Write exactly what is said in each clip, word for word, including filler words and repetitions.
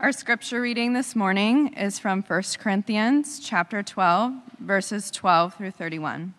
Our scripture reading this morning is from First Corinthians chapter twelve, verses twelve through thirty-one.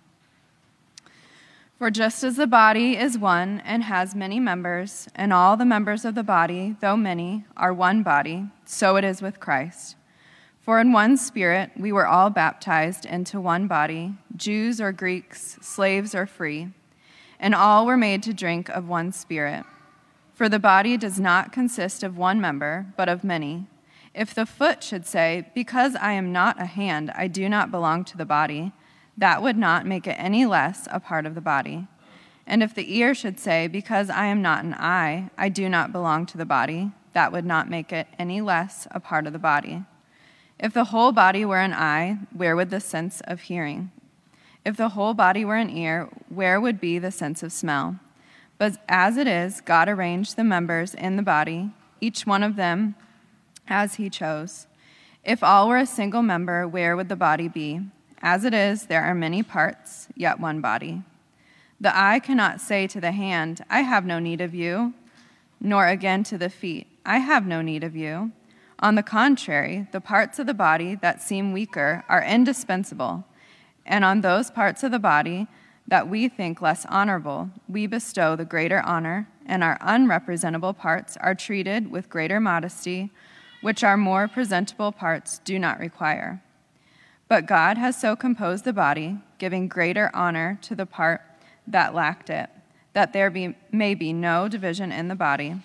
For just as the body is one and has many members, and all the members of the body, though many, are one body, so it is with Christ. For in one Spirit we were all baptized into one body, Jews or Greeks, slaves or free, and all were made to drink of one Spirit. For the body does not consist of one member, but of many. If the foot should say, "Because I am not a hand, I do not belong to the body," that would not make it any less a part of the body. And if the ear should say, "Because I am not an eye, I do not belong to the body," that would not make it any less a part of the body. If the whole body were an eye, where would the sense of hearing? If the whole body were an ear, where would be the sense of smell? But as it is, God arranged the members in the body, each one of them as he chose. If all were a single member, where would the body be? As it is, there are many parts, yet one body. The eye cannot say to the hand, "I have no need of you," nor again to the feet, "I have no need of you." On the contrary, the parts of the body that seem weaker are indispensable, and on those parts of the body that we think less honorable, we bestow the greater honor, and our unrepresentable parts are treated with greater modesty, which our more presentable parts do not require. But God has so composed the body, giving greater honor to the part that lacked it, that there be, may be no division in the body,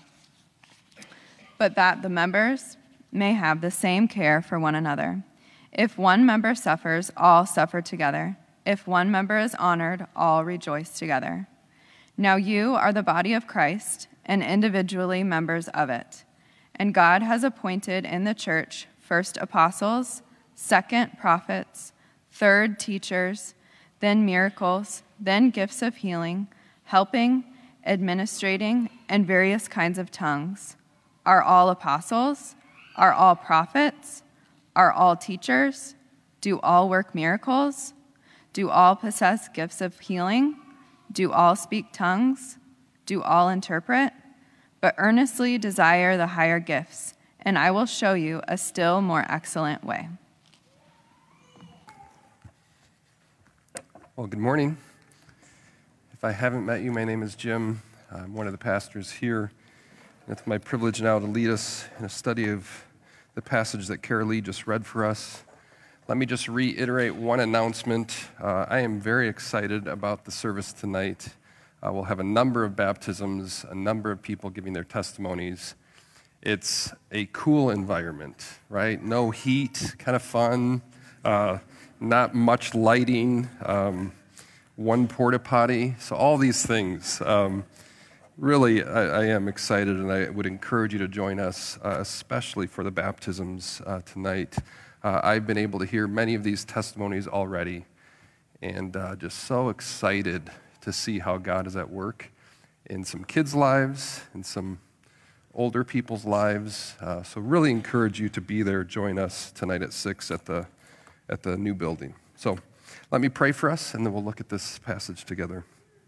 but that the members may have the same care for one another. If one member suffers, all suffer together. If one member is honored, all rejoice together. Now you are the body of Christ, and individually members of it. And God has appointed in the church first apostles, second prophets, third teachers, then miracles, then gifts of healing, helping, administrating, and various kinds of tongues. Are all apostles? Are all prophets? Are all teachers? Do all work miracles? Do all possess gifts of healing? Do all speak tongues? Do all interpret? But earnestly desire the higher gifts, and I will show you a still more excellent way. Well, good morning. If I haven't met you, my name is Jim. I'm one of the pastors here. And it's my privilege now to lead us in a study of the passage that Carol Lee just read for us. Let me just reiterate one announcement. Uh, I am very excited about the service tonight. Uh, we'll have a number of baptisms, a number of people giving their testimonies. It's a cool environment, right? No heat, kind of fun, uh, not much lighting, um, one porta potty, so all these things. Um, really, I, I am excited, and I would encourage you to join us, uh, especially for the baptisms uh, tonight. Uh, I've been able to hear many of these testimonies already, and uh, just so excited to see how God is at work in some kids' lives, in some older people's lives. Uh, so really encourage you to be there. Join us tonight at six at the at the new building. So let me pray for us, and then we'll look at this passage together.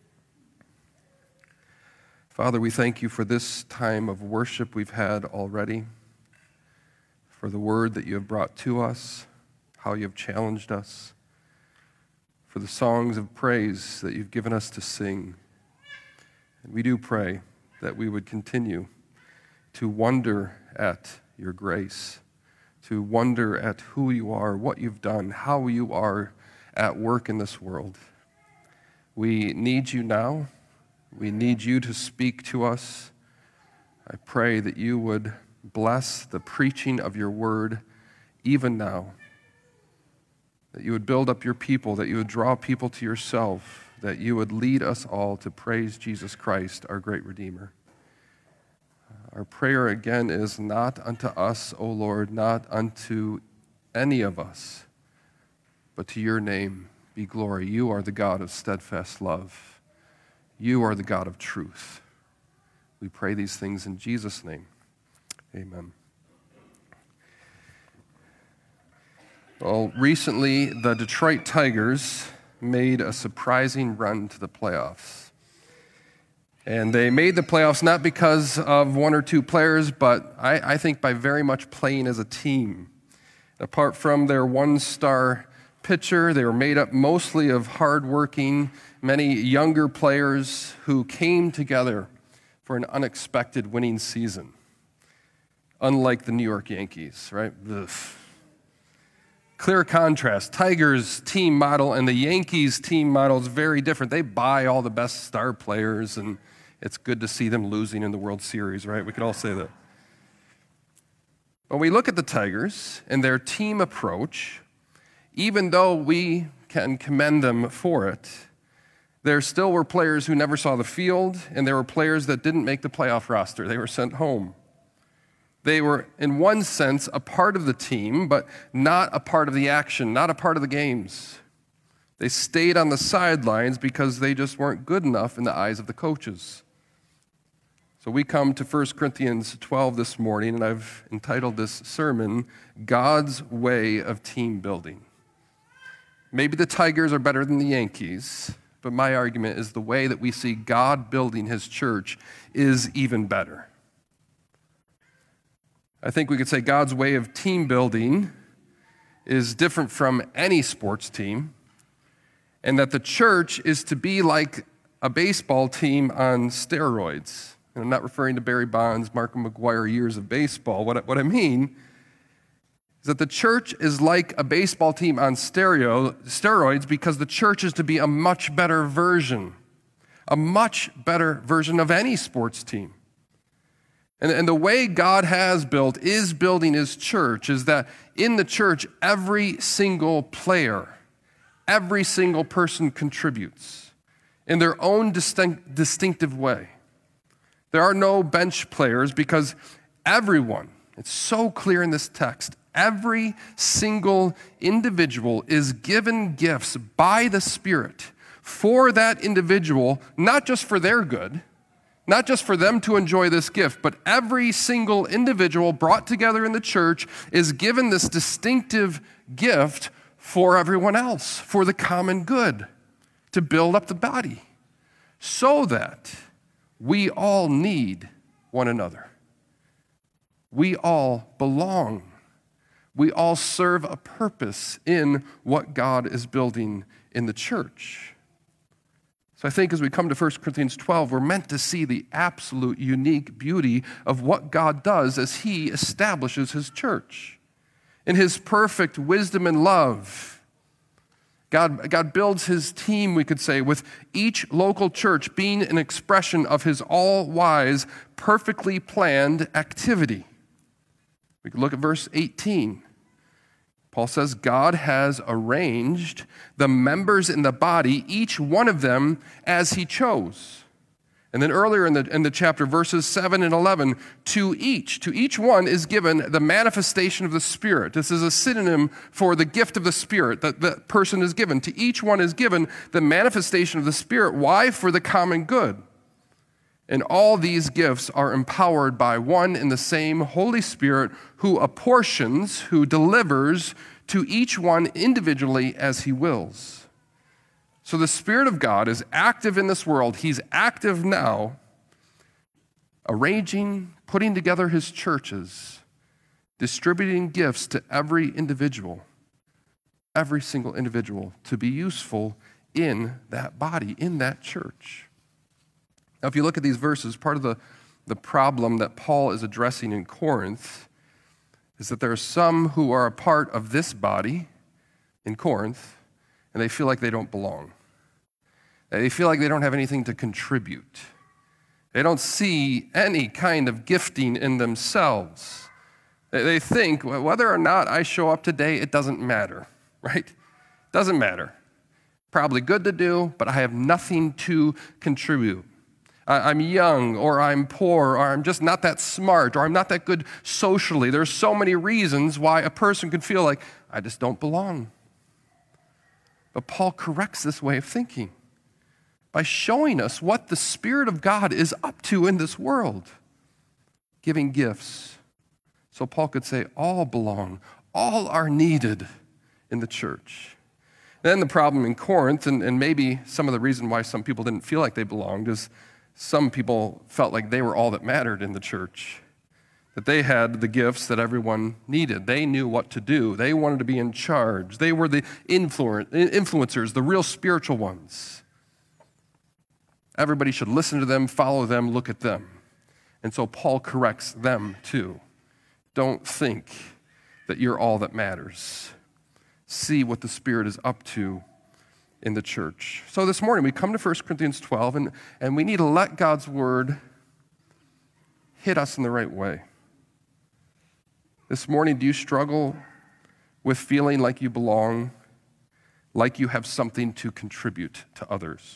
Father, we thank you for this time of worship we've had already, for the word that you have brought to us, how you have challenged us, for the songs of praise that you've given us to sing. And we do pray that we would continue to wonder at your grace, to wonder at who you are, what you've done, how you are at work in this world. We need you now. We need you to speak to us. I pray that you would bless the preaching of your word even now, that you would build up your people, that you would draw people to yourself, that you would lead us all to praise Jesus Christ, our great Redeemer. Our prayer again is not unto us, O Lord, not unto any of us, but to your name be glory. You are the God of steadfast love. You are the God of truth. We pray these things in Jesus' name. Amen. Well, recently, the Detroit Tigers made a surprising run to the playoffs. And they made the playoffs not because of one or two players, but I, I think by very much playing as a team. Apart from their one-star pitcher, they were made up mostly of hardworking, many younger players who came together for an unexpected winning season. Unlike the New York Yankees, right? Ugh. Clear contrast. Tigers' team model and the Yankees' team model is very different. They buy all the best star players, and it's good to see them losing in the World Series, right? We can all say that. When we look at the Tigers and their team approach, even though we can commend them for it, there still were players who never saw the field, and there were players that didn't make the playoff roster. They were sent home. They were, in one sense, a part of the team, but not a part of the action, not a part of the games. They stayed on the sidelines because they just weren't good enough in the eyes of the coaches. So we come to First Corinthians twelve this morning, and I've entitled this sermon, God's Way of Team Building. Maybe the Tigers are better than the Yankees, but my argument is the way that we see God building his church is even better. I think we could say God's way of team building is different from any sports team, and that the church is to be like a baseball team on steroids. And I'm not referring to Barry Bonds, Markham McGwire years of baseball. What I, what I mean is that the church is like a baseball team on stereo, steroids because the church is to be a much better version, a much better version of any sports team. And, and the way God has built, is building his church, is that in the church, every single player, every single person contributes in their own distinct, distinctive way. There are no bench players because everyone, it's so clear in this text, every single individual is given gifts by the Spirit for that individual, not just for their good, not just for them to enjoy this gift, but every single individual brought together in the church is given this distinctive gift for everyone else, for the common good, to build up the body, so that we all need one another. We all belong. We all serve a purpose in what God is building in the church. So I think as we come to First Corinthians twelve, we're meant to see the absolute unique beauty of what God does as he establishes his church. In his perfect wisdom and love, God, God builds his team, we could say, with each local church being an expression of his all-wise, perfectly planned activity. We could look at verse eighteen. Paul says, God has arranged the members in the body, each one of them as he chose. And then earlier in the, in the chapter, verses seven and eleven, to each, to each one is given the manifestation of the Spirit. This is a synonym for the gift of the Spirit that the person is given. To each one is given the manifestation of the Spirit. Why? For the common good. And all these gifts are empowered by one and the same Holy Spirit who apportions, who delivers to each one individually as he wills. So the Spirit of God is active in this world. He's active now, arranging, putting together his churches, distributing gifts to every individual, every single individual to be useful in that body, in that church. Now, if you look at these verses, part of the, the problem that Paul is addressing in Corinth is that there are some who are a part of this body in Corinth, and they feel like they don't belong. They feel like they don't have anything to contribute. They don't see any kind of gifting in themselves. They think, well, whether or not I show up today, it doesn't matter, right? Doesn't matter. Probably good to do, but I have nothing to contribute. I'm young, or I'm poor, or I'm just not that smart, or I'm not that good socially. There's so many reasons why a person could feel like, I just don't belong. But Paul corrects this way of thinking by showing us what the Spirit of God is up to in this world, giving gifts. So Paul could say, all belong, all are needed in the church. Then the problem in Corinth, and, and maybe some of the reason why some people didn't feel like they belonged, is some people felt like they were all that mattered in the church, that they had the gifts that everyone needed. They knew what to do. They wanted to be in charge. They were the influ- influencers, the real spiritual ones. Everybody should listen to them, follow them, look at them. And so Paul corrects them too. Don't think that you're all that matters. See what the Spirit is up to in the church. So this morning we come to First Corinthians twelve, and, and we need to let God's word hit us in the right way. This morning, do you struggle with feeling like you belong, like you have something to contribute to others?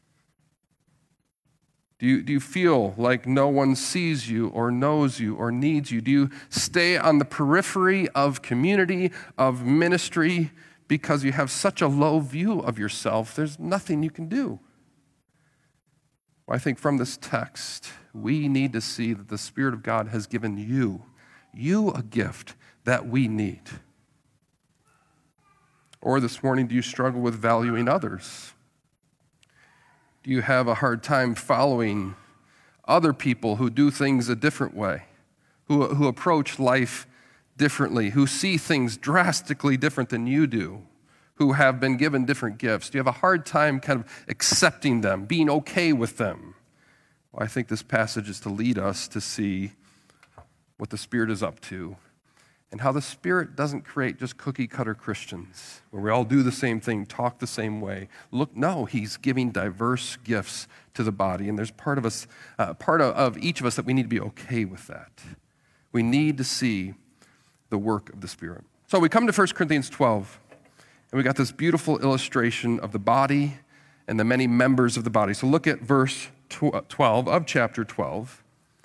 Do you, do you feel like no one sees you or knows you or needs you? Do you stay on the periphery of community, of ministry, because you have such a low view of yourself? There's nothing you can do. Well, I think from this text, we need to see that the Spirit of God has given you, you a gift that we need. Or this morning, do you struggle with valuing others? Do you have a hard time following other people who do things a different way, who, who approach life differently, who see things drastically different than you do, who have been given different gifts? Do you have a hard time kind of accepting them, being okay with them? Well, I think this passage is to lead us to see what the Spirit is up to and how the Spirit doesn't create just cookie-cutter Christians where we all do the same thing, talk the same way. Look, no, he's giving diverse gifts to the body, and there's part of us, uh, part of, of each of us that we need to be okay with that. We need to see the work of the Spirit. So we come to First Corinthians twelve, and we got this beautiful illustration of the body and the many members of the body. So look at verse twelve of chapter twelve.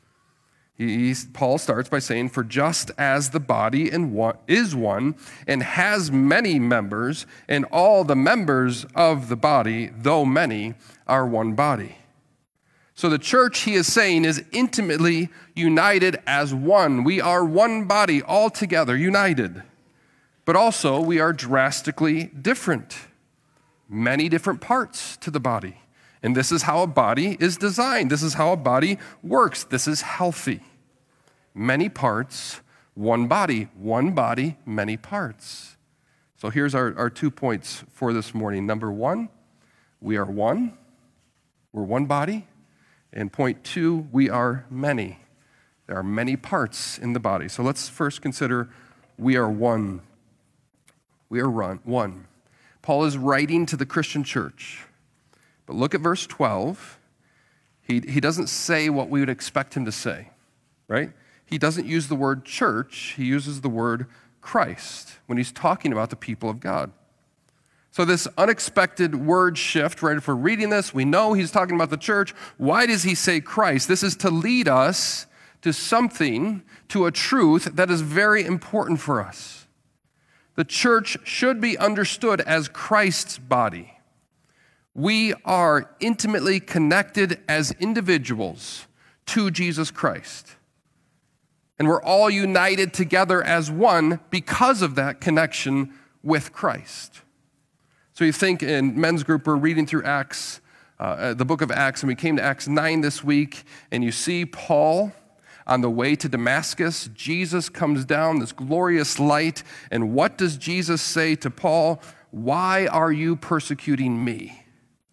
He, Paul starts by saying, "For just as the body in one, is one and has many members, and all the members of the body, though many, are one body." So the church, he is saying, is intimately united as one. We are one body, all together, united. But also, we are drastically different. Many different parts to the body. And this is how a body is designed. This is how a body works. This is healthy. Many parts, one body. One body, many parts. So here's our, our two points for this morning. Number one, we are one. We're one body. And point two, we are many. There are many parts in the body. So let's first consider we are one. We are one. Paul is writing to the Christian church. But look at verse twelve. He, he doesn't say what we would expect him to say, right? He doesn't use the word church. He uses the word Christ when he's talking about the people of God. So this unexpected word shift, right? If we're reading this, we know he's talking about the church. Why does he say Christ? This is to lead us to something, to a truth that is very important for us. The church should be understood as Christ's body. We are intimately connected as individuals to Jesus Christ. And we're all united together as one because of that connection with Christ. So you think in men's group, we're reading through Acts, uh, the book of Acts, and we came to Acts nine this week, and you see Paul on the way to Damascus. Jesus comes down, this glorious light, and what does Jesus say to Paul? "Why are you persecuting me?"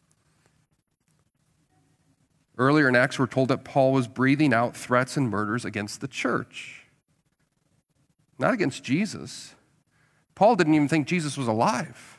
Earlier in Acts, we're told that Paul was breathing out threats and murders against the church, not against Jesus. Paul didn't even think Jesus was alive.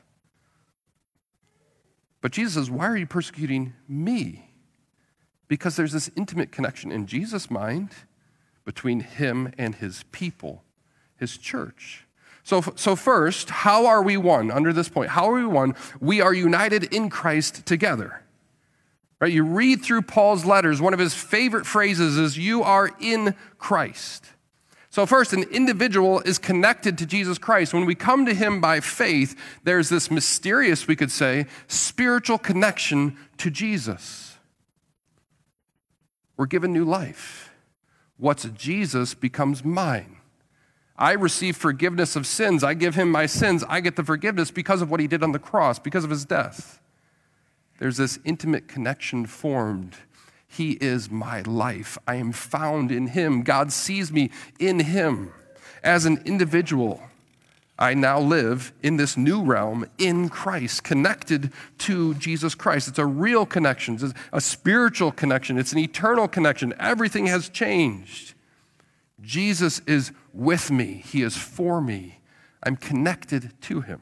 But Jesus says, "Why are you persecuting me?" Because there's this intimate connection in Jesus' mind between him and his people, his church. So, so first, how are we one under this point? How are we one? We are united in Christ together. Right? You read through Paul's letters, one of his favorite phrases is, "You are in Christ." So first, an individual is connected to Jesus Christ. When we come to him by faith, there's this mysterious, we could say, spiritual connection to Jesus. We're given new life. What's Jesus becomes mine. I receive forgiveness of sins. I give him my sins. I get the forgiveness because of what he did on the cross, because of his death. There's this intimate connection formed. He is my life. I am found in him. God sees me in him. As an individual, I now live in this new realm in Christ, connected to Jesus Christ. It's a real connection. It's a spiritual connection. It's an eternal connection. Everything has changed. Jesus is with me. He is for me. I'm connected to him.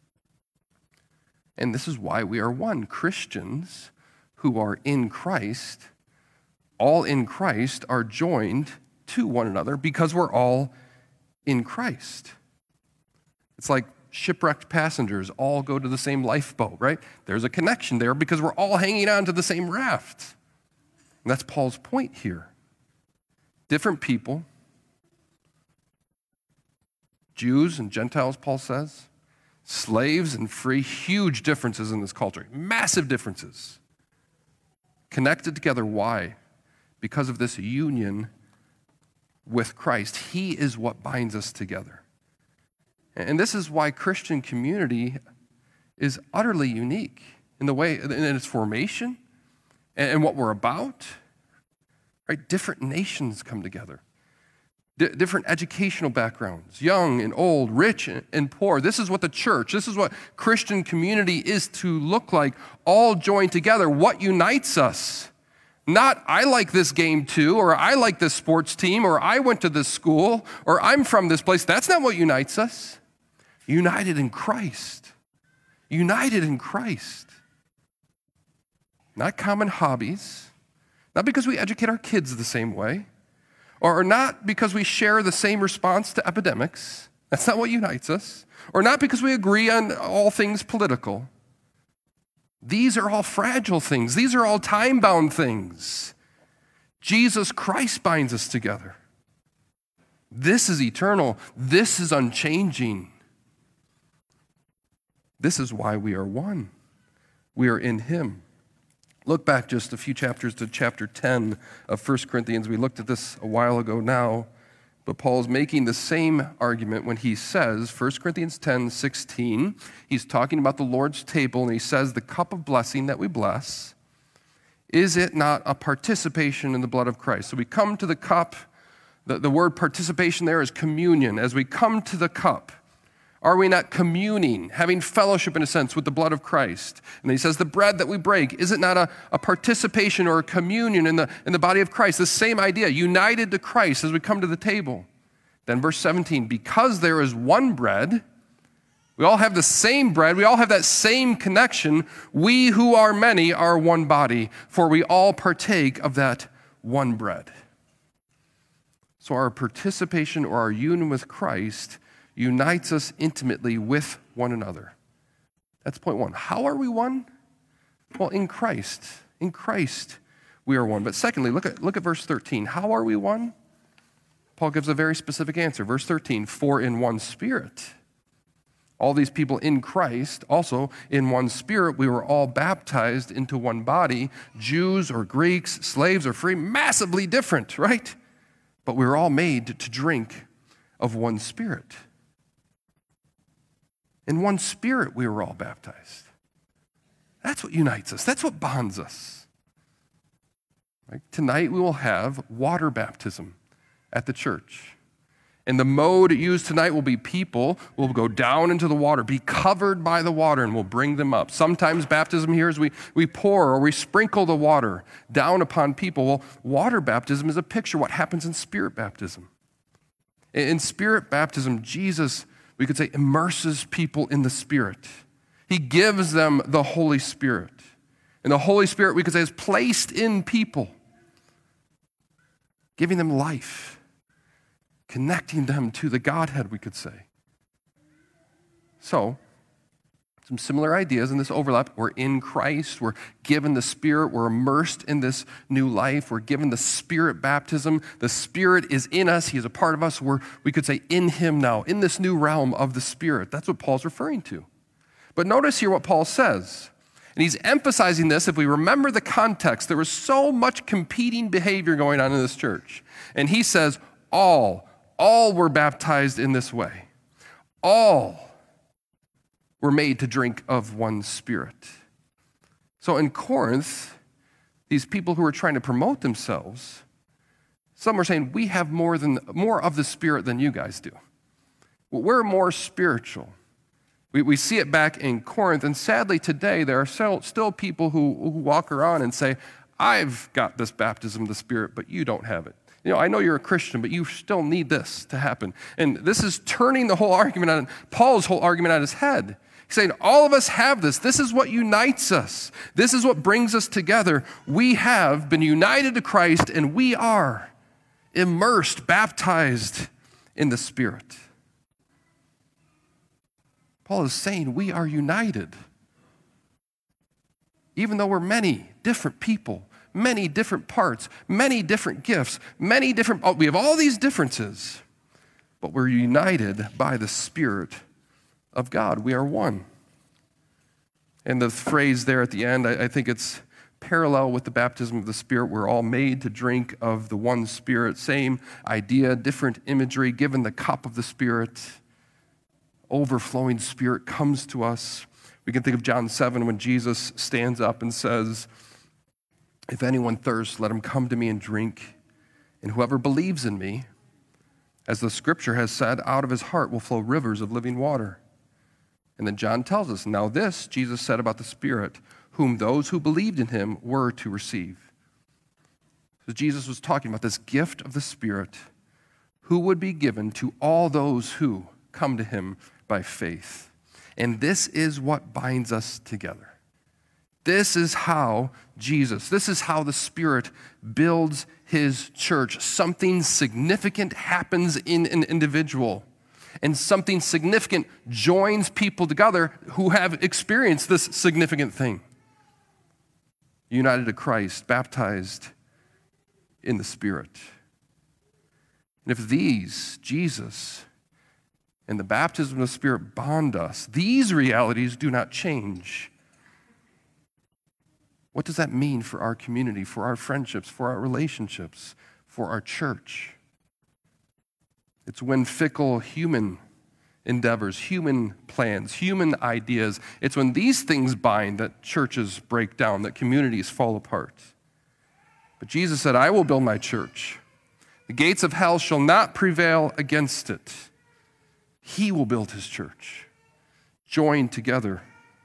And this is why we are one. Christians who are in Christ, all in Christ, are joined to one another because we're all in Christ. It's like shipwrecked passengers all go to the same lifeboat, right? There's a connection there because we're all hanging on to the same raft. And that's Paul's point here. Different people, Jews and Gentiles, Paul says, slaves and free, huge differences in this culture, massive differences. Connected together, why? Because of this union with Christ. He is what binds us together. And this is why Christian community is utterly unique in the way, in its formation and what we're about. Right? Different nations come together. D- different educational backgrounds, young and old, rich and poor. This is what the church, this is what Christian community is to look like, all joined together. What unites us? Not, I like this game too, or I like this sports team, or I went to this school, or I'm from this place. That's not what unites us. United in Christ. United in Christ. Not common hobbies. Not because we educate our kids the same way. Or not because we share the same response to epidemics. That's not what unites us. Or not because we agree on all things political. These are all fragile things. These are all time-bound things. Jesus Christ binds us together. This is eternal. This is unchanging. This is why we are one. We are in him. Look back just a few chapters to chapter ten of First Corinthians. We looked at this a while ago now, but Paul's making the same argument when he says, First Corinthians ten sixteen, he's talking about the Lord's table, and he says, the cup of blessing that we bless, is it not a participation in the blood of Christ? So we come to the cup, the, the word participation there is communion. As we come to the cup, are we not communing, having fellowship in a sense with the blood of Christ? And then he says the bread that we break, is it not a, a participation or a communion in the, in the body of Christ? The same idea, united to Christ as we come to the table. Then verse seventeen, because there is one bread, we all have the same bread, we all have that same connection, we who are many are one body, for we all partake of that one bread. So our participation or our union with Christ unites us intimately with one another. That's point one. How are we one? Well, in Christ. In Christ, we are one. But secondly, look at, look at verse thirteen. How are we one? Paul gives a very specific answer. Verse thirteen, for in one spirit. All these people in Christ, also in one spirit, we were all baptized into one body, Jews or Greeks, slaves or free, massively different, right? But we were all made to drink of one spirit. In one spirit, we were all baptized. That's what unites us. That's what bonds us. Right? Tonight, we will have water baptism at the church. And the mode used tonight will be people will go down into the water, be covered by the water, and we'll bring them up. Sometimes baptism here is we, we pour or we sprinkle the water down upon people. Well, water baptism is a picture of what happens in spirit baptism. In spirit baptism, Jesus, we could say, immerses people in the Spirit. He gives them the Holy Spirit. And the Holy Spirit, we could say, is placed in people, giving them life, connecting them to the Godhead, we could say. So, some similar ideas in this overlap. We're in Christ. We're given the Spirit. We're immersed in this new life. We're given the Spirit baptism. The Spirit is in us. He is a part of us. We're, we could say, in him now, in this new realm of the Spirit. That's what Paul's referring to. But notice here what Paul says. And he's emphasizing this. If we remember the context, there was so much competing behavior going on in this church. And he says, all, all were baptized in this way. All were made to drink of one Spirit. So in Corinth, these people who are trying to promote themselves, some were saying, we have more than more of the Spirit than you guys do. Well, we're more spiritual. We, we see it back in Corinth, and sadly today there are still, still people who, who walk around and say, I've got this baptism of the Spirit, but you don't have it. You know, I know you're a Christian, but you still need this to happen. And this is turning the whole argument on, Paul's whole argument on his head. He's saying, all of us have this. This is what unites us. This is what brings us together. We have been united to Christ, and we are immersed, baptized in the Spirit. Paul is saying we are united. Even though we're many different people, many different parts, many different gifts, many different, oh, we have all these differences, but we're united by the Spirit of God. We are one. And the phrase there at the end, I, I think it's parallel with the baptism of the Spirit. We're all made to drink of the one Spirit. Same idea, different imagery, given the cup of the Spirit. Overflowing Spirit comes to us. We can think of John seven when Jesus stands up and says, if anyone thirsts, let him come to me and drink. And whoever believes in me, as the scripture has said, out of his heart will flow rivers of living water. And then John tells us, now this Jesus said about the Spirit, whom those who believed in him were to receive. So Jesus was talking about this gift of the Spirit, who would be given to all those who come to him by faith. And this is what binds us together. This is how Jesus, this is how the Spirit builds his church. Something significant happens in an individual, and something significant joins people together who have experienced this significant thing. United to Christ, baptized in the Spirit. And if these, Jesus and the baptism of the Spirit, bond us, these realities do not change. What does that mean for our community, for our friendships, for our relationships, for our church? It's when fickle human endeavors, human plans, human ideas, it's when these things bind that churches break down, that communities fall apart. But Jesus said, I will build my church. The gates of hell shall not prevail against it. He will build his church, joined together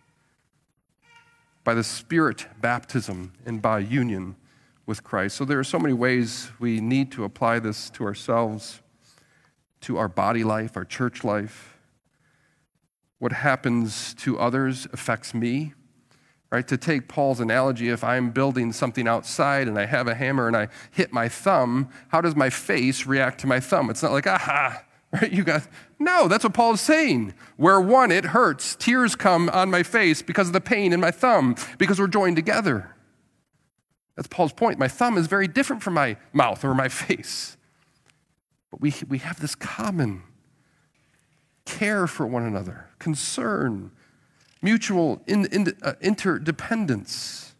by the Spirit baptism and by union with Christ. So there are so many ways we need to apply this to ourselves, to our body life, our church life. What happens to others affects me, right? To take Paul's analogy, if I'm building something outside and I have a hammer and I hit my thumb, how does my face react to my thumb? It's not like, aha, right? You got, no, that's what Paul is saying. Where one, it hurts. Tears come on my face because of the pain in my thumb, because we're joined together. That's Paul's point. My thumb is very different from my mouth or my face. But we, we have this common care for one another, concern, mutual in, in, uh, interdependence.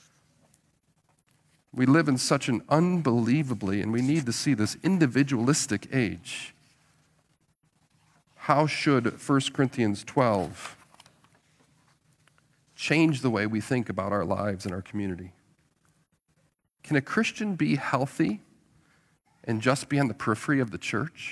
We live in such an unbelievably, and we need to see this, individualistic age. How should First Corinthians twelve change the way we think about our lives and our community? Can a Christian be healthy and just be on the periphery of the church?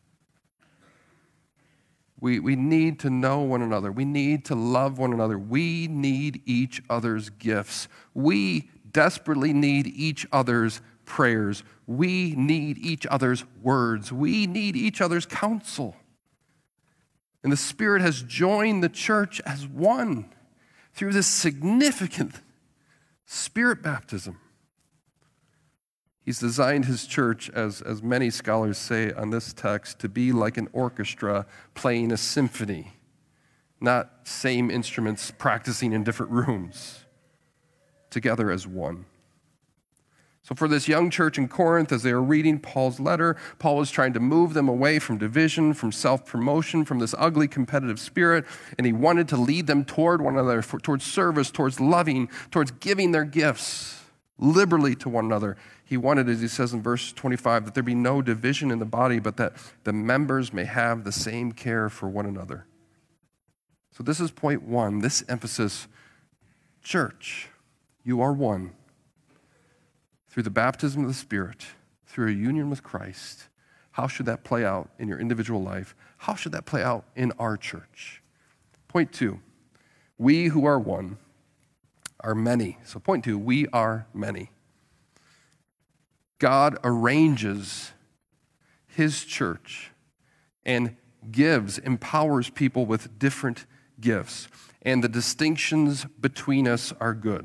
We, we need to know one another. We need to love one another. We need each other's gifts. We desperately need each other's prayers. We need each other's words. We need each other's counsel. And the Spirit has joined the church as one through this significant Spirit baptism. He's designed his church, as, as many scholars say on this text, to be like an orchestra playing a symphony, not same instruments practicing in different rooms, together as one. So for this young church in Corinth, as they were reading Paul's letter, Paul was trying to move them away from division, from self-promotion, from this ugly competitive spirit, and he wanted to lead them toward one another, for, towards service, towards loving, towards giving their gifts liberally to one another. He wanted, as he says in verse twenty-five, that there be no division in the body, but that the members may have the same care for one another. So this is point one, this emphasis, church, you are one. through the baptism of the Spirit, through a union with Christ, how should that play out in your individual life? How should that play out in our church? Point two, we who are one are many. So point two, we are many. God arranges his church and gives, empowers people with different gifts. And the distinctions between us are good.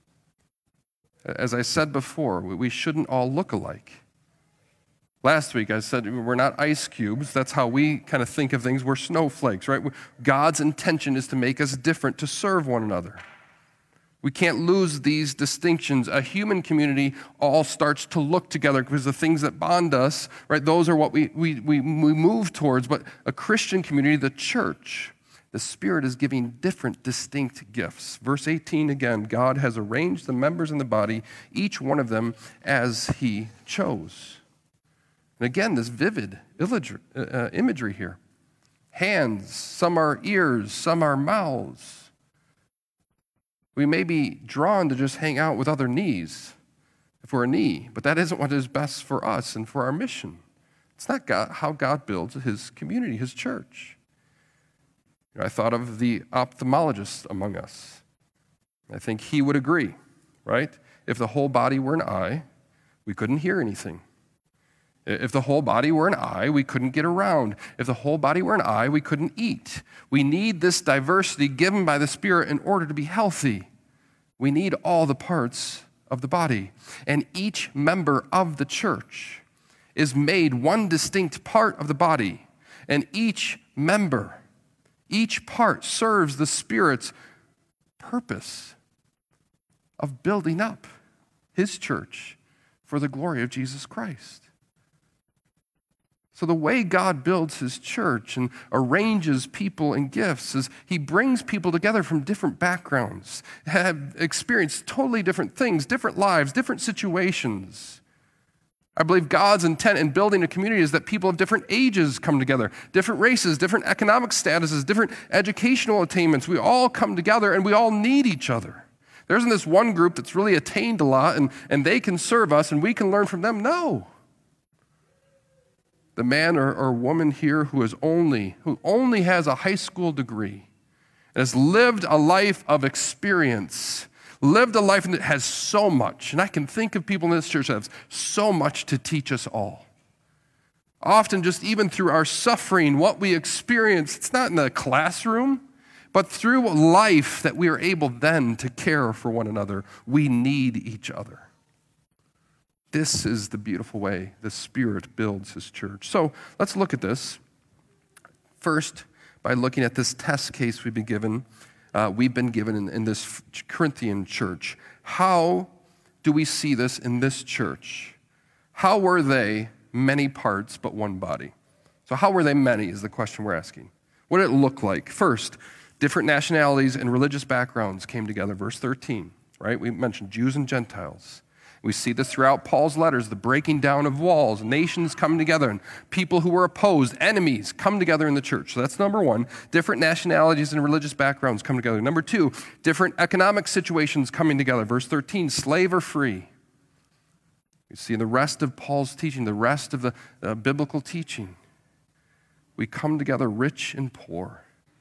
As I said before, we shouldn't all look alike. Last week I said we're not ice cubes. That's how we kind of think of things. We're snowflakes, right? God's intention is to make us different, to serve one another. We can't lose these distinctions. A human community all starts to look together because the things that bond us, right, those are what we, we, we, we move towards. But a Christian community, the church, the Spirit is giving different, distinct gifts. Verse eighteen again, God has arranged the members in the body, each one of them as he chose. And again, this vivid imagery here. Hands, some are ears, some are mouths. We may be drawn to just hang out with other knees if we're a knee, but that isn't what is best for us and for our mission. It's not God, how God builds his community, his church. You know, I thought of the ophthalmologist among us. I think he would agree, right? If the whole body were an eye, we couldn't hear anything. If the whole body were an eye, we couldn't get around. If the whole body were an eye, we couldn't eat. We need this diversity given by the Spirit in order to be healthy. We need all the parts of the body. And each member of the church is made one distinct part of the body. And each member, each part serves the Spirit's purpose of building up his church for the glory of Jesus Christ. So the way God builds his church and arranges people and gifts is he brings people together from different backgrounds, have experienced totally different things, different lives, different situations. I believe God's intent in building a community is that people of different ages come together, different races, different economic statuses, different educational attainments. We all come together and we all need each other. There isn't this one group that's really attained a lot and, and they can serve us and we can learn from them. No. The man or, or woman here who is only, who only has a high school degree and has lived a life of experience, lived a life that has so much, and I can think of people in this church that have so much to teach us all. Often just even through our suffering, what we experience, it's not in the classroom, but through life that we are able then to care for one another. We need each other. This is the beautiful way the Spirit builds his church. So let's look at this. First, by looking at this test case we've been given, uh, we've been given in, in this Corinthian church. How do we see this in this church? How were they many parts but one body? So how were they many is the question we're asking. What did it look like? First, different nationalities and religious backgrounds came together. Verse thirteen, right? We mentioned Jews and Gentiles. We see this throughout Paul's letters, the breaking down of walls, nations come together, and people who were opposed, enemies, come together in the church. So that's number one. Different nationalities and religious backgrounds come together. Number two, different economic situations coming together. Verse thirteen, slave or free. You see the rest of Paul's teaching, the rest of the uh, biblical teaching. We come together rich and poor.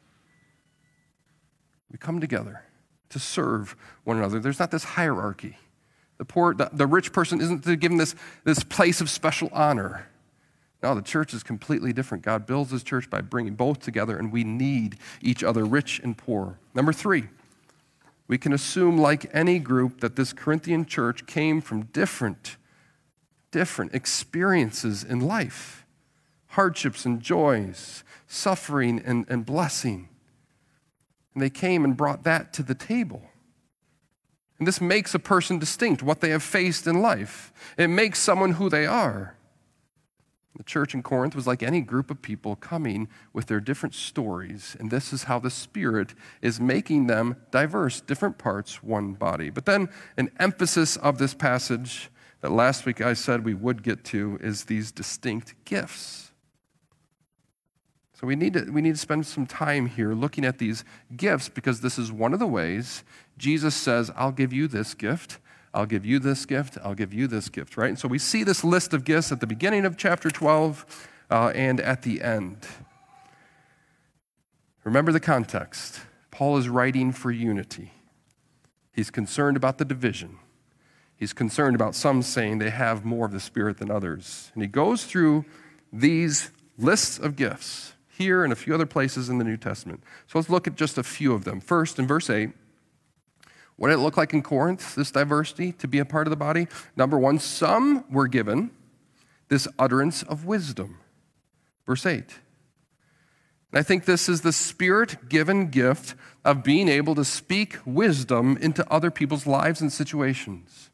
We come together to serve one another. There's not this hierarchy. The poor, the, the rich person isn't given this, this place of special honor. No, the church is completely different. God builds his church by bringing both together, and we need each other, rich and poor. Number three, we can assume, like any group, that this Corinthian church came from different, different experiences in life, hardships and joys, suffering and, and blessing. And they came and brought that to the table. And this makes a person distinct, what they have faced in life. It makes someone who they are. The church in Corinth was like any group of people coming with their different stories, and this is how the Spirit is making them diverse, different parts, one body. But then an emphasis of this passage that last week I said we would get to is these distinct gifts. So we need to, we need to spend some time here looking at these gifts because this is one of the ways Jesus says, I'll give you this gift, I'll give you this gift, I'll give you this gift, right? And so we see this list of gifts at the beginning of chapter twelve uh, and at the end. Remember the context. Paul is writing for unity. He's concerned about the division. He's concerned about some saying they have more of the Spirit than others. And he goes through these lists of gifts here and a few other places in the New Testament. So let's look at just a few of them. First, in verse eight, what did it look like in Corinth, this diversity, to be a part of the body? Number one, some were given this utterance of wisdom. Verse eight. And I think this is the Spirit-given gift of being able to speak wisdom into other people's lives and situations.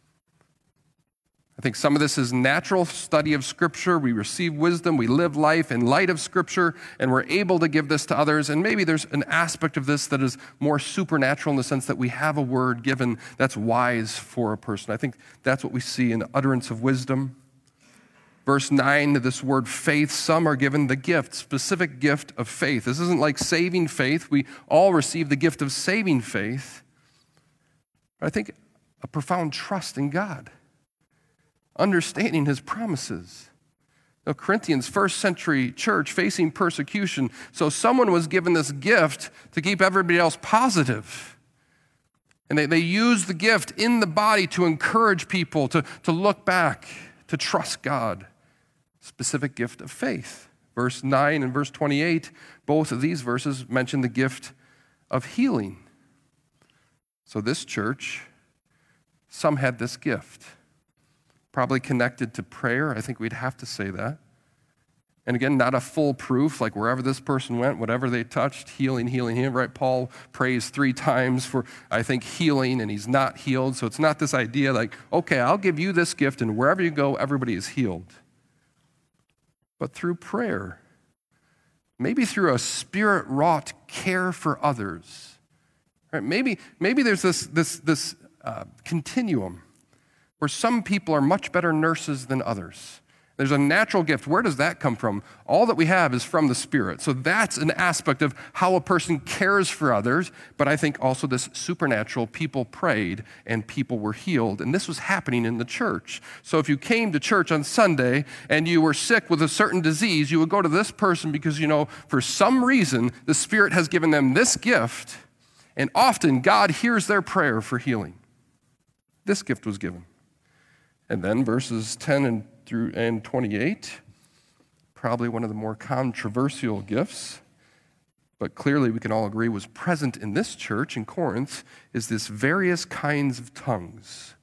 I think some of this is natural study of Scripture. We receive wisdom, we live life in light of Scripture, and we're able to give this to others. And maybe there's an aspect of this that is more supernatural in the sense that we have a word given that's wise for a person. I think that's what we see in the utterance of wisdom. Verse nine, this word faith, some are given the gift, specific gift of faith. This isn't like saving faith. We all receive the gift of saving faith. But I think a profound trust in God, understanding his promises. The Corinthians, first century church facing persecution, so someone was given this gift to keep everybody else positive. And they, they used the gift in the body to encourage people to, to look back, to trust God. Specific gift of faith. Verse nine and verse twenty-eight, both of these verses mention the gift of healing. So this church, some had this gift. Probably connected to prayer. I think we'd have to say that. And again, not a full proof, like wherever this person went, whatever they touched, healing, healing, healing, right? Paul prays three times for, I think, healing, and he's not healed. So it's not this idea like, okay, I'll give you this gift, and wherever you go, everybody is healed. But through prayer, maybe through a spirit-wrought care for others, right? Maybe, maybe there's this, this, this uh, continuum where some people are much better nurses than others. There's a natural gift. Where does that come from? All that we have is from the Spirit. So that's an aspect of how a person cares for others, but I think also this supernatural, people prayed and people were healed, and this was happening in the church. So if you came to church on Sunday and you were sick with a certain disease, you would go to this person because, you know, for some reason, the Spirit has given them this gift, and often God hears their prayer for healing. This gift was given. And then verses ten and through and twenty-eight, probably one of the more controversial gifts, but clearly we can all agree was present in this church in Corinth, is this various kinds of tongues.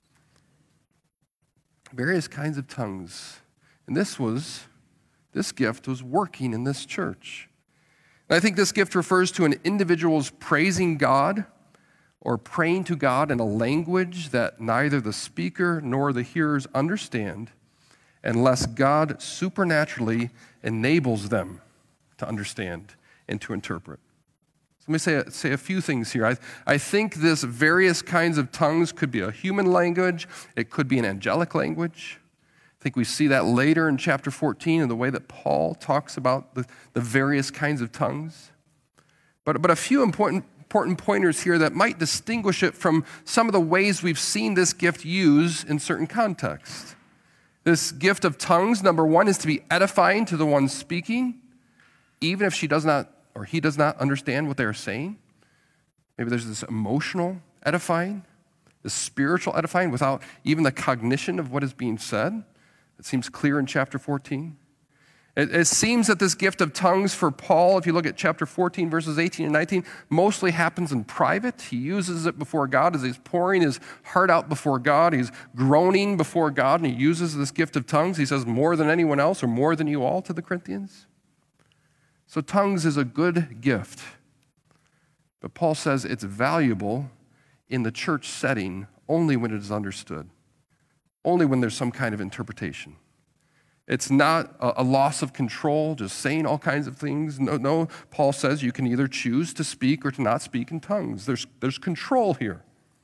Various kinds of tongues. And this was, this gift was working in this church. And I think this gift refers to an individual's praising God or praying to God in a language that neither the speaker nor the hearers understand, unless God supernaturally enables them to understand and to interpret. So let me say a, say a few things here. I, I think this various kinds of tongues could be a human language. It could be an angelic language. I think we see that later in chapter fourteen in the way that Paul talks about the, the various kinds of tongues. But, but a few important important pointers here that might distinguish it from some of the ways we've seen this gift used in certain contexts. This gift of tongues, number one, is to be edifying to the one speaking, even if she does not or he does not understand what they are saying. Maybe there's this emotional edifying, this spiritual edifying without even the cognition of what is being said. It seems clear in chapter fourteen. It, it seems that this gift of tongues for Paul, if you look at chapter fourteen, verses eighteen and nineteen, mostly happens in private. He uses it before God as he's pouring his heart out before God. He's groaning before God, and he uses this gift of tongues. He says, more than anyone else or more than you all to the Corinthians. So tongues is a good gift. But Paul says it's valuable in the church setting only when it is understood, only when there's some kind of interpretation. It's not a loss of control, just saying all kinds of things. No, no, Paul says you can either choose to speak or to not speak in tongues. There's, there's control here.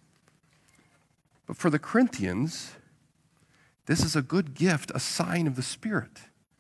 But for the Corinthians, this is a good gift, a sign of the Spirit,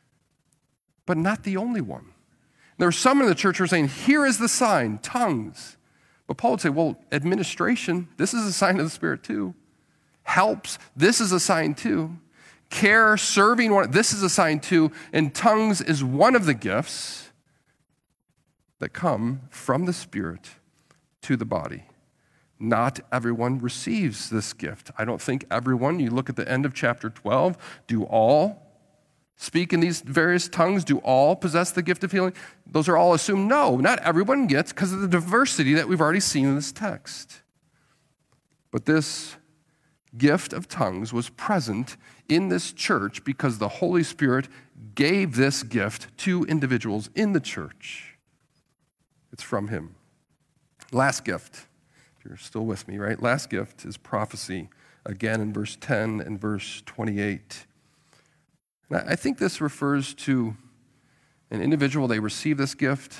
but not the only one. There are some in the church who are saying, here is the sign, tongues. But Paul would say, well, administration, this is a sign of the Spirit too. Helps, this is a sign too. Care, serving, one, this is a sign too. And tongues is one of the gifts that come from the Spirit to the body. Not everyone receives this gift. I don't think everyone, you look at the end of chapter twelve, do all speak in these various tongues? Do all possess the gift of healing? Those are all assumed. No, not everyone gets because of the diversity that we've already seen in this text. But this gift of tongues was present in this church because the Holy Spirit gave this gift to individuals in the church. It's from him. Last gift, if you're still with me, right? Last gift is prophecy, again in verse ten and verse twenty-eight. And I think this refers to an individual, they receive this gift,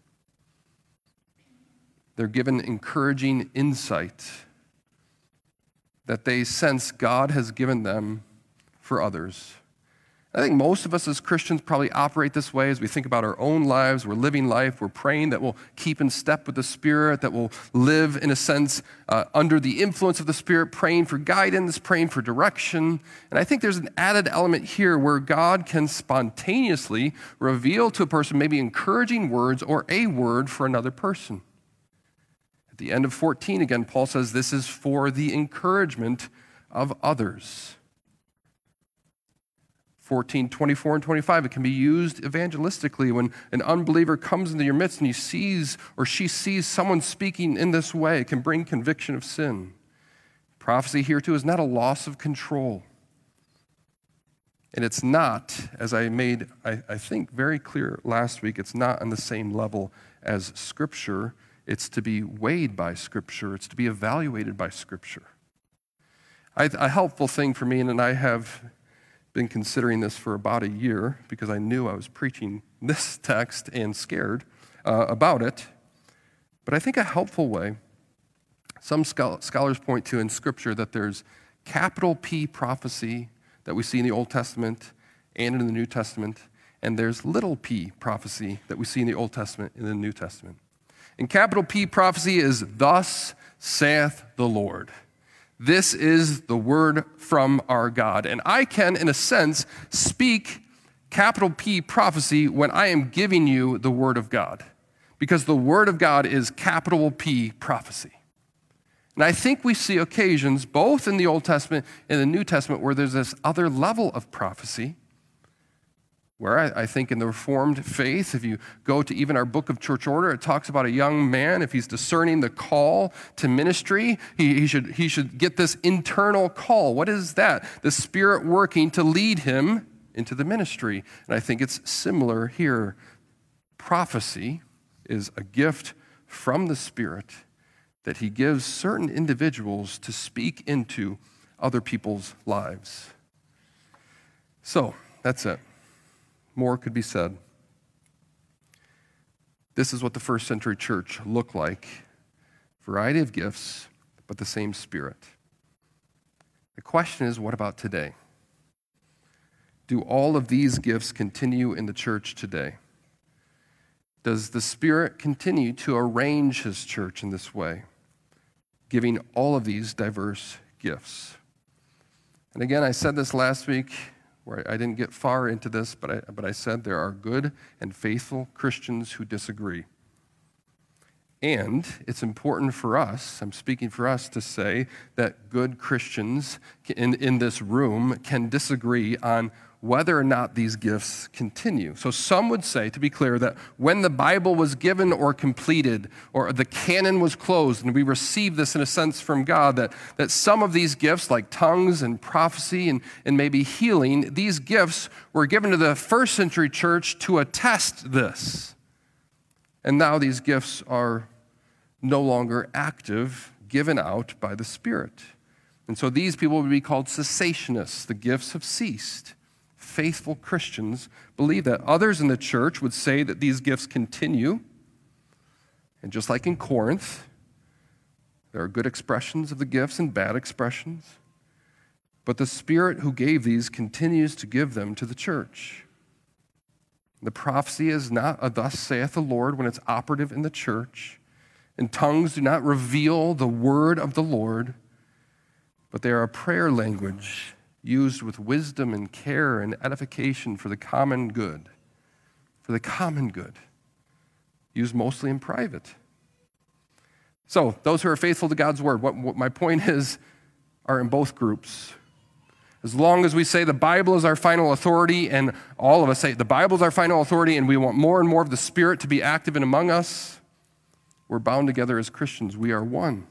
they're given encouraging insight that they sense God has given them for others. I think most of us as Christians probably operate this way as we think about our own lives. We're living life. We're praying that we'll keep in step with the Spirit, that we'll live, in a sense, uh, under the influence of the Spirit, praying for guidance, praying for direction. And I think there's an added element here where God can spontaneously reveal to a person maybe encouraging words or a word for another person. At the end of fourteen, again, Paul says this is for the encouragement of others. fourteen, twenty-four, and twenty-five, it can be used evangelistically when an unbeliever comes into your midst and he sees or she sees someone speaking in this way. It can bring conviction of sin. Prophecy here, too, is not a loss of control. And it's not, as I made, I, I think, very clear last week, it's not on the same level as Scripture. It's to be weighed by Scripture. It's to be evaluated by Scripture. I, a helpful thing for me, and I have been considering this for about a year because I knew I was preaching this text and scared uh, about it. But I think a helpful way, some scholars point to in Scripture that there's capital P prophecy that we see in the Old Testament and in the New Testament, and there's little p prophecy that we see in the Old Testament and in the New Testament. And capital P prophecy is, thus saith the Lord. This is the word from our God. And I can, in a sense, speak capital P prophecy when I am giving you the word of God, because the word of God is capital P prophecy. And I think we see occasions, both in the Old Testament and the New Testament, where there's this other level of prophecy, where I, I think in the Reformed faith, if you go to even our book of church order, it talks about a young man, if he's discerning the call to ministry, he, he, should, he should get this internal call. What is that? The Spirit working to lead him into the ministry. And I think it's similar here. Prophecy is a gift from the Spirit that he gives certain individuals to speak into other people's lives. So, that's it. More could be said. This is what the first century church looked like. Variety of gifts, but the same Spirit. The question is, what about today? Do all of these gifts continue in the church today? Does the Spirit continue to arrange his church in this way, giving all of these diverse gifts? And again, I said this last week, where I didn't get far into this, but I, but I said there are good and faithful Christians who disagree. And it's important for us, I'm speaking for us, to say that good Christians in, in this room can disagree on whether or not these gifts continue. So some would say, to be clear, that when the Bible was given or completed, or the canon was closed, and we received this in a sense from God, that, that some of these gifts, like tongues and prophecy and, and maybe healing, these gifts were given to the first century church to attest this. And now these gifts are no longer active, given out by the Spirit. And so these people would be called cessationists. The gifts have ceased. Faithful Christians believe that. Others in the church would say that these gifts continue. And just like in Corinth, there are good expressions of the gifts and bad expressions. But the Spirit who gave these continues to give them to the church. The prophecy is not a thus saith the Lord when it's operative in the church. And tongues do not reveal the word of the Lord. but they are a prayer language used with wisdom and care and edification for the common good. For the common good. Used mostly in private. So, those who are faithful to God's word, what, what my point is, are in both groups. As long as we say the Bible is our final authority, and all of us say the Bible is our final authority, and we want more and more of the Spirit to be active and among us, we're bound together as Christians. We are one.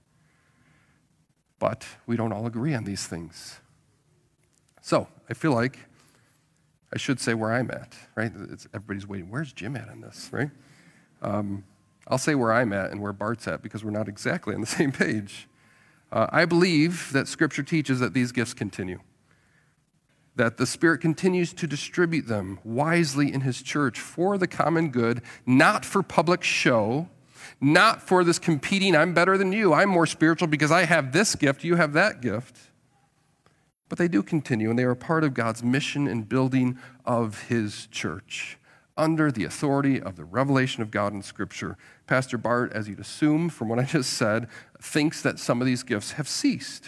But we don't all agree on these things. So, I feel like I should say where I'm at, right? It's, everybody's waiting. Where's Jim at on this, right? Um, I'll say where I'm at and where Bart's at because we're not exactly on the same page. Uh, I believe that Scripture teaches that these gifts continue, that the Spirit continues to distribute them wisely in His church for the common good, not for public show, not for this competing, I'm better than you, I'm more spiritual because I have this gift, you have that gift. But they do continue, and they are part of God's mission and building of His church, under the authority of the revelation of God in Scripture. Pastor Bart, as you'd assume from what I just said, thinks that some of these gifts have ceased.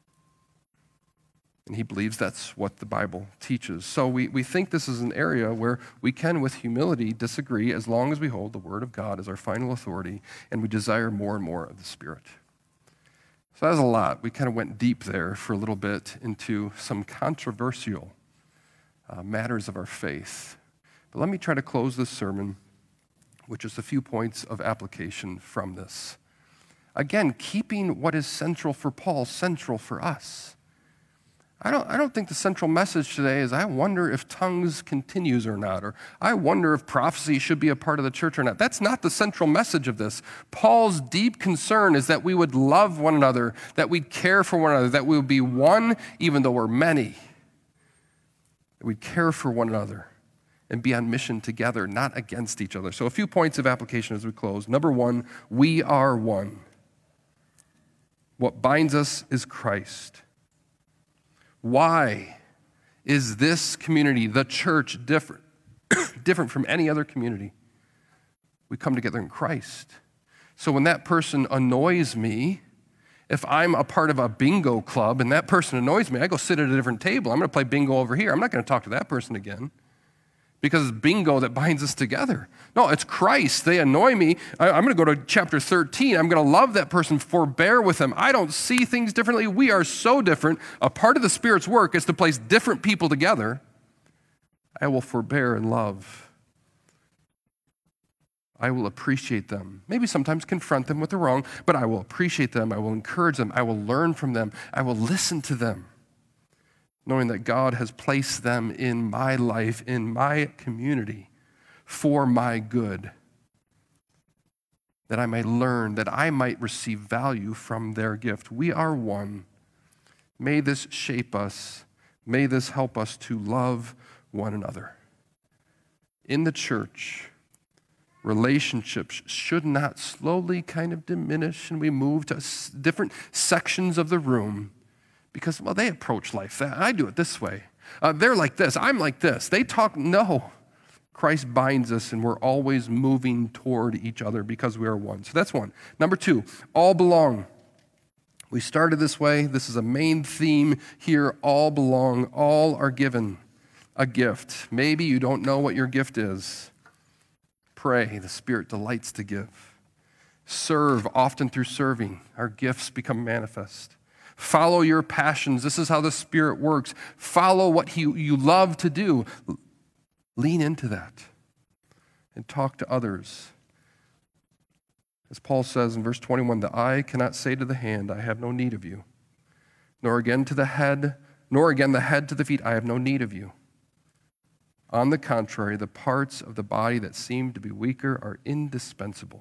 And he believes that's what the Bible teaches. So we, we think this is an area where we can, with humility, disagree as long as we hold the Word of God as our final authority and we desire more and more of the Spirit. So that was a lot. We kind of went deep there for a little bit into some controversial uh, matters of our faith. But let me try to close this sermon with just a few points of application from this. Again, keeping what is central for Paul central for us. I don't, I don't think the central message today is I wonder if tongues continues or not, or I wonder if prophecy should be a part of the church or not. That's not the central message of this. Paul's deep concern is that we would love one another, that we'd care for one another, that we would be one even though we're many. That we'd care for one another and be on mission together, not against each other. So a few points of application as we close. Number one, we are one. What binds us is Christ. Why is this community, the church, different, different from any other community? We come together in Christ. So when that person annoys me, if I'm a part of a bingo club and that person annoys me, I go sit at a different table. I'm going to play bingo over here. I'm not going to talk to that person again because it's bingo that binds us together. No, it's Christ. They annoy me. I, I'm going to go to chapter thirteen. I'm going to love that person, forbear with them. I don't see things differently. We are so different. A part of the Spirit's work is to place different people together. I will forbear and love. I will appreciate them. Maybe sometimes confront them with the wrong, but I will appreciate them. I will encourage them. I will learn from them. I will listen to them, knowing that God has placed them in my life, in my community, for my good, that I may learn, that I might receive value from their gift. We are one. May this shape us. May this help us to love one another. In the church, relationships should not slowly kind of diminish and we move to different sections of the room because, well, they approach life that I do it this way. Uh, they're like this. I'm like this. They talk, no. Christ binds us and we're always moving toward each other because we are one. So that's one. Number two, all belong. We started this way. This is a main theme here. All belong. All are given a gift. Maybe you don't know what your gift is. Pray. The Spirit delights to give. Serve, often through serving. Our gifts become manifest. Follow your passions. This is how the Spirit works. Follow what he, you love to do. Lean into that and talk to others. As Paul says in verse twenty-one, the eye cannot say to the hand, I have no need of you. Nor again to the head, nor again the head to the feet, I have no need of you. On the contrary, the parts of the body that seem to be weaker are indispensable.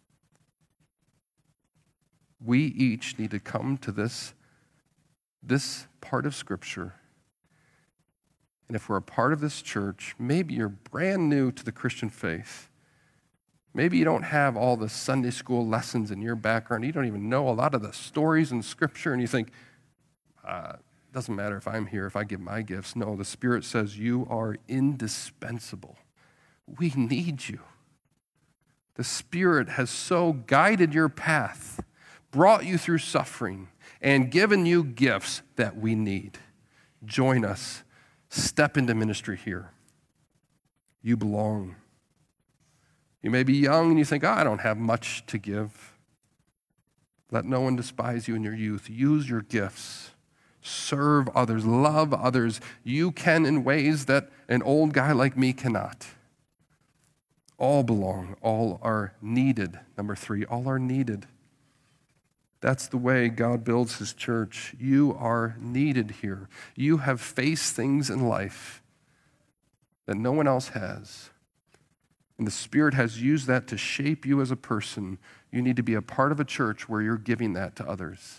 We each need to come to this, this part of Scripture. And if we're a part of this church, maybe you're brand new to the Christian faith. Maybe you don't have all the Sunday school lessons in your background. You don't even know a lot of the stories in Scripture, and you think, uh, doesn't matter if I'm here, if I give my gifts. No, the Spirit says you are indispensable. We need you. The Spirit has so guided your path, brought you through suffering, and given you gifts that we need. Join us. Step into ministry here. You belong. You may be young and you think, oh, I don't have much to give. Let no one despise you in your youth. Use your gifts. Serve others. Love others. You can in ways that an old guy like me cannot. All belong. All are needed. Number three, all are needed. That's the way God builds his church. You are needed here. You have faced things in life that no one else has. And the Spirit has used that to shape you as a person. You need to be a part of a church where you're giving that to others.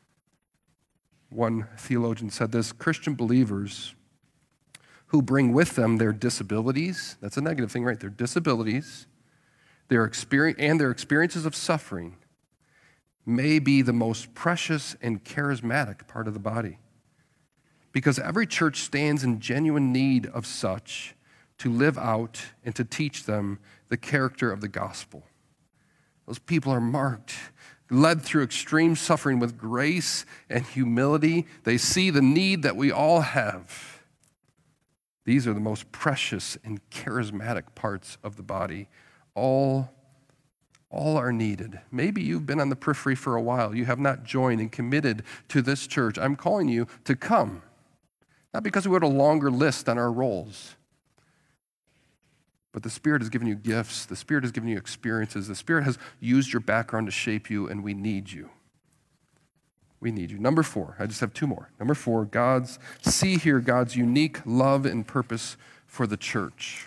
One theologian said this: Christian believers who bring with them their disabilities, that's a negative thing, right? Their disabilities, their experience, and their experiences of suffering may be the most precious and charismatic part of the body. Because every church stands in genuine need of such to live out and to teach them the character of the gospel. Those people are marked, led through extreme suffering with grace and humility. They see the need that we all have. These are the most precious and charismatic parts of the body. All, all are needed. Maybe you've been on the periphery for a while. You have not joined and committed to this church. I'm calling you to come. Not because we had a longer list on our roles, but the Spirit has given you gifts. The Spirit has given you experiences. The Spirit has used your background to shape you, and we need you. We need you. Number four, I just have two more. Number four, God's, see here God's unique love and purpose for the church.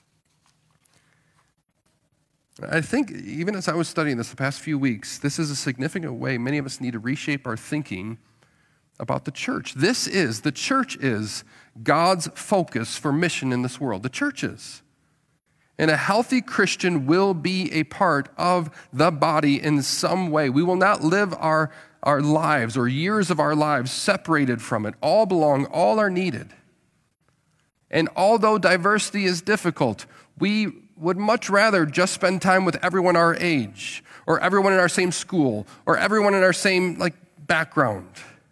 I think even as I was studying this the past few weeks, this is a significant way many of us need to reshape our thinking about the church. This is, the church is God's focus for mission in this world. The church is. And a healthy Christian will be a part of the body in some way. We will not live our, our lives or years of our lives separated from it. All belong, all are needed. And although diversity is difficult, we would much rather just spend time with everyone our age, or everyone in our same school, or everyone in our same like background.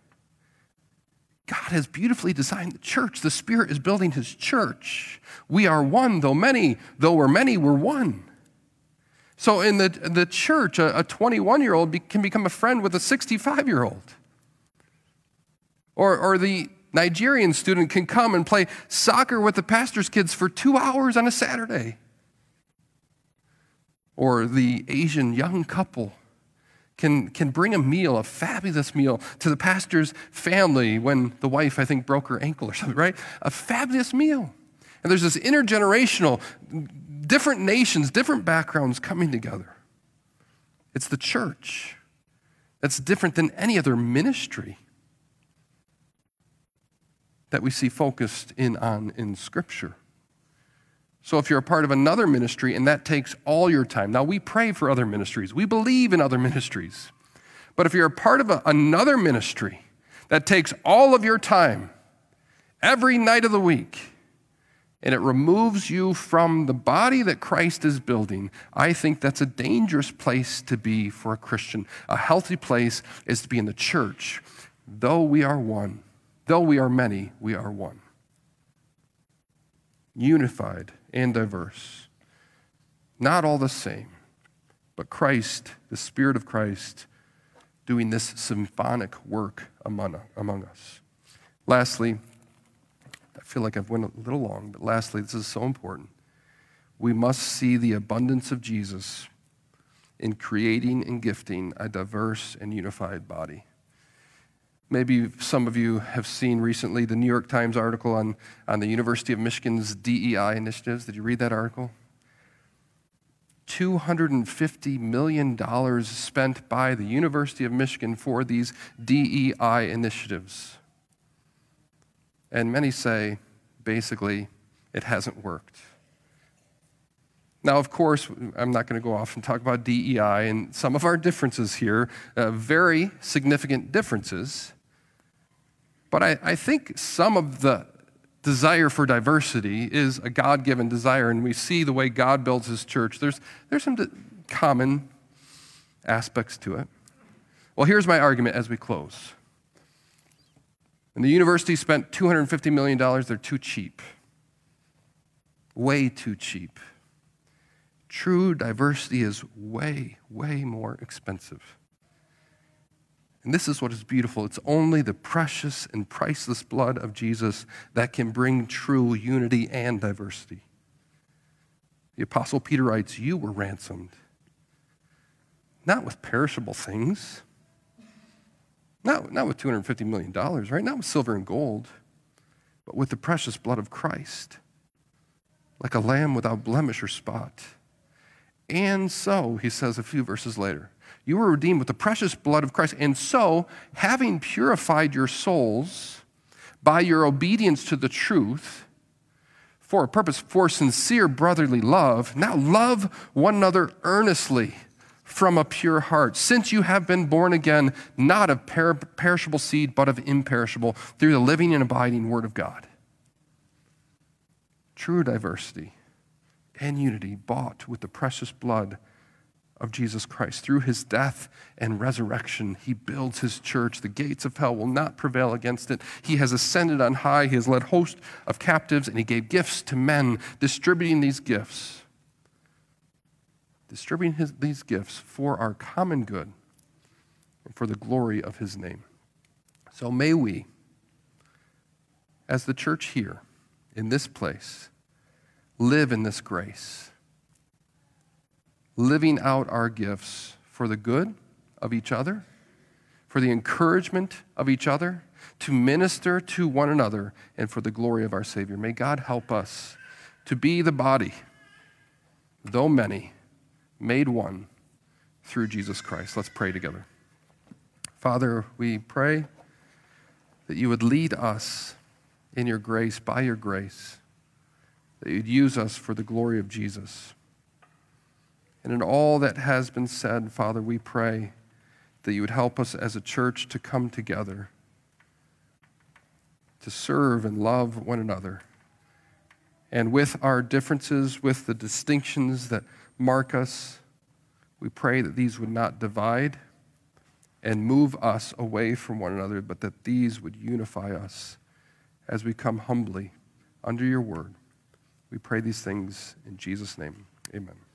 God has beautifully designed the church. The Spirit is building his church. We are one, though many, though we're many, we're one. So in the, the church, a twenty-one-year-old be, can become a friend with a sixty-five-year-old. Or, or the Nigerian student can come and play soccer with the pastor's kids for two hours on a Saturday. Or the Asian young couple Can, can bring a meal, a fabulous meal, to the pastor's family when the wife, I think, broke her ankle or something, right? A fabulous meal. And there's this intergenerational, different nations, different backgrounds coming together. It's the church that's different than any other ministry that we see focused in on in Scripture. So if you're a part of another ministry and that takes all your time, now we pray for other ministries. We believe in other ministries. But if you're a part of a, another ministry that takes all of your time every night of the week and it removes you from the body that Christ is building, I think that's a dangerous place to be for a Christian. A healthy place is to be in the church. Though we are one, though we are many, we are one. Unified and diverse. Not all the same, but Christ, the Spirit of Christ, doing this symphonic work among, among us. Lastly, I feel like I've went a little long, but lastly, this is so important. We must see the abundance of Jesus in creating and gifting a diverse and unified body. Maybe some of you have seen recently the New York Times article on, on the University of Michigan's D E I initiatives. Did you read that article? two hundred fifty million dollars spent by the University of Michigan for these D E I initiatives. And many say, basically, it hasn't worked. Now, of course, I'm not going to go off and talk about D E I and some of our differences here, uh, very significant differences. But I, I think some of the desire for diversity is a God-given desire, and we see the way God builds his church. There's, there's some common aspects to it. Well, here's my argument as we close. And the university spent two hundred fifty million dollars. They're too cheap. Way too cheap. True diversity is way, way more expensive. And this is what is beautiful. It's only the precious and priceless blood of Jesus that can bring true unity and diversity. The Apostle Peter writes, you were ransomed, not with perishable things, not, not with two hundred fifty million dollars, right? Not with silver and gold, but with the precious blood of Christ, like a lamb without blemish or spot. And so, he says a few verses later, you were redeemed with the precious blood of Christ. And so, having purified your souls by your obedience to the truth for a purpose, for sincere brotherly love, now love one another earnestly from a pure heart, since you have been born again, not of per- perishable seed, but of imperishable, through the living and abiding word of God. True diversity and unity bought with the precious blood of Jesus Christ. Through his death and resurrection, he builds his church. The gates of hell will not prevail against it. He has ascended on high. He has led hosts of captives, and he gave gifts to men, distributing these gifts, distributing his, these gifts for our common good and for the glory of his name. So may we, as the church here, in this place, live in this grace, living out our gifts for the good of each other, for the encouragement of each other, to minister to one another, and for the glory of our Savior. May God help us to be the body, though many, made one through Jesus Christ. Let's pray together. Father, we pray that you would lead us in your grace, by your grace, that you'd use us for the glory of Jesus. And in all that has been said, Father, we pray that you would help us as a church to come together, to serve and love one another. And with our differences, with the distinctions that mark us, we pray that these would not divide and move us away from one another, but that these would unify us as we come humbly under your word. We pray these things in Jesus' name. Amen.